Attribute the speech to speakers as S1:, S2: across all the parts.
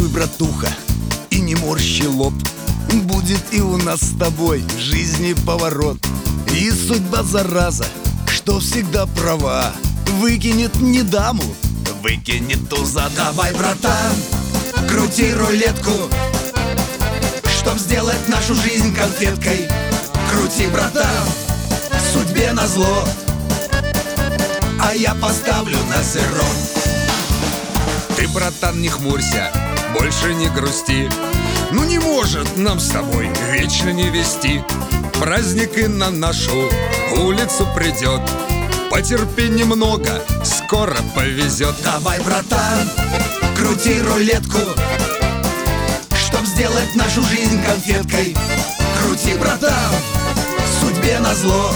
S1: рискуй, братуха, и не морщи лоб. Будет и у нас с тобой в жизни поворот. И судьба, зараза, что всегда права, выкинет не даму, выкинет туза.
S2: Давай, братан, крути рулетку, чтоб сделать нашу жизнь конфеткой. Крути, братан, судьбе назло, а я поставлю на зеро.
S3: Ты, братан, не хмурься, больше не грусти. Ну не может нам с тобой вечно не вести. Праздник и на нашу улицу придет. Потерпи немного, скоро повезет.
S2: Давай, братан, крути рулетку, чтоб сделать нашу жизнь конфеткой. Крути, братан, судьбе назло,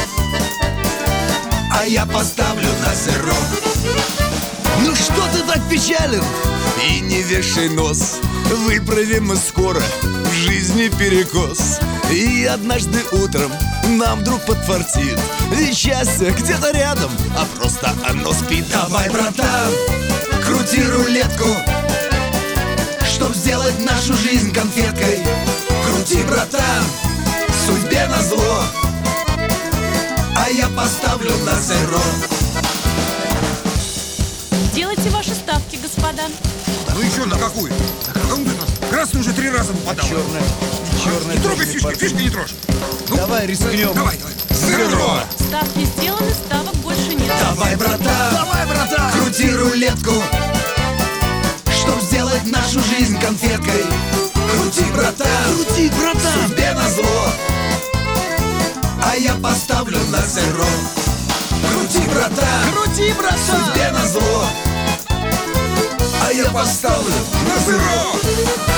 S2: а я поставлю на зеро.
S1: Ну что ты так печален? И не вешай нос, выправим мы скоро в жизни перекос. И однажды утром нам вдруг подфартит, и счастье где-то рядом, а просто оно спит.
S2: Давай, братан, крути рулетку, чтоб сделать нашу жизнь конфеткой. Крути, братан, судьбе назло, а я поставлю на зеро.
S4: Делайте ваши ставки, господа.
S3: Ну еще на какую? Красный уже 3 раза попадал.
S1: Черная
S3: Не трогай фишки не трожь. Ну,
S1: давай рискнем.
S3: Давай. Зеро.
S4: Ставки сделаны, ставок больше нет.
S2: Давай, братан, крути рулетку, чтоб сделать нашу жизнь конфеткой. Крути, братан, судьбе назло, а я поставлю на зеро. Крути, братан, судьбе назло, а я поставлю на зеро.